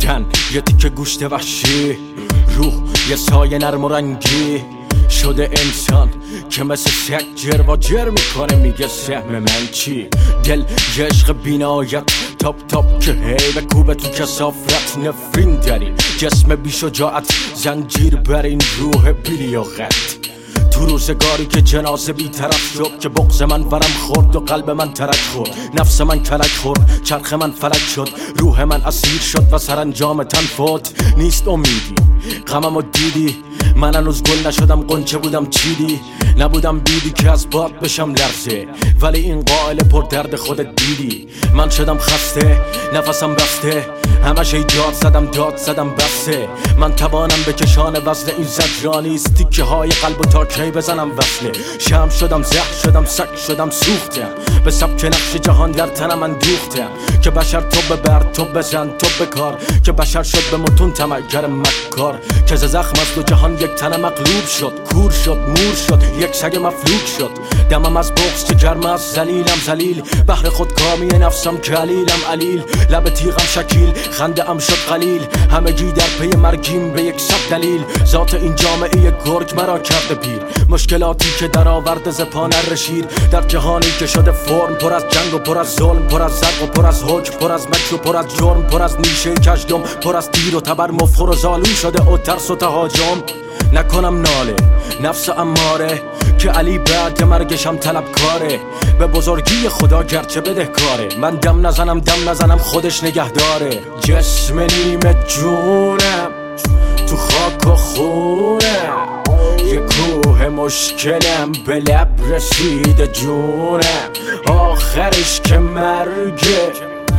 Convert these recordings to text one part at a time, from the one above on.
تن یه تیکه گوشت وحشی، روح یه سایه نرم و رنگی شده انسان که مثل سگ جر و جر میکنه. میگه سهم من چی؟ دل یه عشق بینایت تاپ که هی به کوبه تو کسافت. نفرین داری جسم بی شجاعت، زنجیر بر این روح بیلیاقت. تو روزگاری که جنازه بی طرف شد، که بغض من ورم خورد و قلب من ترک خورد، نفس من کلک خورد، چرخ من فلک شد، روح من اسیر شد و سرانجام تن فوت. نیست امیدی غممو دیدی، من هنوز گل نشدم قنچه بودم چیدی، نبودم بیدی که از باد بشم لرزه، ولی این قائل پر درد خودت دیدی. من شدم خسته نفسم بسته، همش داد زدم بسته. من توانم بکشان وزن این زجرانیست، تیکه های قلب و تا کی بزنم وصله. شم شدم زهر شدم سگ شدم سوختم، به سبک نقش جهان در تنم من دوختم. که بشر تو ببر تو بزن تو بکار، که بشر شد به متون تمگر مکار. که ز زخم از دو جهان یک تن مغلوب شد، کور شد مور شد یک سگ مفلوک شد. دمم از بغض چه گرم از ذلیلم ذلیل، بهر خودکامی نفسم که علیلم علیل. لب تیغم شکیل خنده ام شد قلیل، همگی در پی مرگیم به یک صد دلیل. ذات این جامعه گرگ مرا کرده پیر، مشکلاتی که در آورده ز پا نره شیر. در جهانی که شده فرم پر از جنگ و پر از ظلم، پر از زرق و پر از حکم، پر از مکر و پر از جرم، پر از نیشه کژدم، پر از تیر و تبر مفخر و زالون شده و ترس و تهاجم. نکنم ناله نفس اماره، که علی بعد مرگشم طلبکاره. به بزرگی خدا گرچه بدهکاره، من دم نزنم خودش نگهداره. جسم نیمه جونم تو خاک و خونم، یه کوه مشکلم به لب رسیده جونم. آخرش که مرگه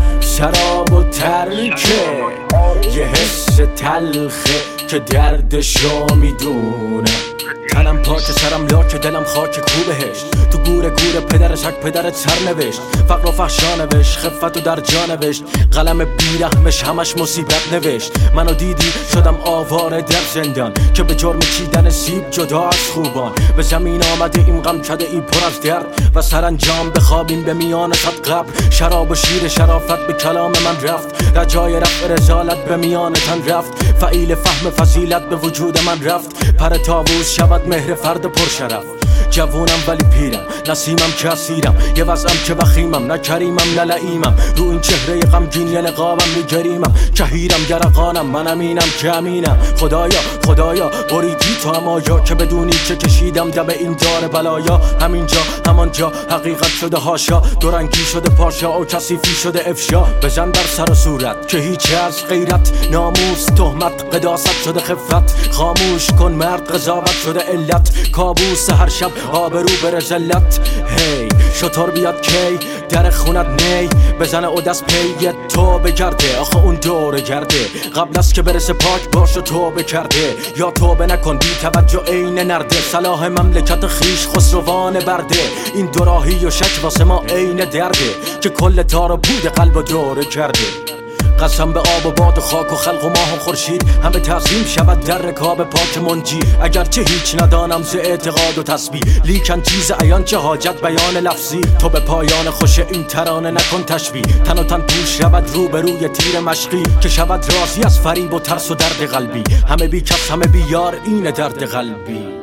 سراب و ترکه، یه حس تلخه که دردشو میدونه. تنم پاک سرم لاک دلم خاک کو بهشت، تو گوره پدر شک پدرت سر نوشت. فقر و فحشا نوشت خفتو در جا نوشت، قلم بیرحمش همش مصیبت نوشت. منو دیدی شدم آواره در زندان، که به جرم چیدن سیب جدا از خوبان. به زمین آمده این غم کده ای پر از درد، و سرانجام بخوابیم به میان صد قبر. شراب و شیر شرافت به کلام من رفت، رجای رفع رسالت به میان تن رفت. فعیل فهم فضیلت به وجود من رفت، پر طاووس شود مهر فرد پرشرف. جوونم ولی پیرم، نسیمم که اسیرم، یه وضعم که وخیمم، نه کریمم نه لعیمم. رو این چهره غمگین یه نقابم میگریمم، کهیرم گرقانم منم اینم که امینم. خدایا بریدی تو همایا، که بدونی که کشیدم دم این دار بلایا. همینجا همانجا حقیقت شده هاشا، دورنگی شده پاشا و کثیفی شده افشا. بزن در سر و صورت که هیچ از غیرت، ناموس تهمت قداست شده خفت. خاموش کن مرد قضاوت شده علت، کابوس هر شب آبرو بره زلت. هی شطور بیاد کی در خونت نی بزنه و دست پی تو بگرده. آخه اون دوره گرده قبل از که برسه پاک باش و توبه کرده. یا توبه نکن بی توجه عین نرده، صلاح مملکت خیش خسروان برده. این دوراهی و شک واسه ما عین درده، که کل تار و بود قلب و دوره کرده. قسم به آب و باد و خاک و خلق و ماه و خورشید، همه تعظیم شود در رکاب پاک منجی. اگرچه هیچ ندانم ز اعتقاد و تسبیح، لیکن چیز عیان چه حاجت بیان لفظی. تو به پایان خوش این ترانه نکن تشبیه، تن و تن پوش شود روبروی تیر مشقی. که شود راضی از فریب و ترس و درد قلبی، همه بی کس همه بی یار این درد قلبی.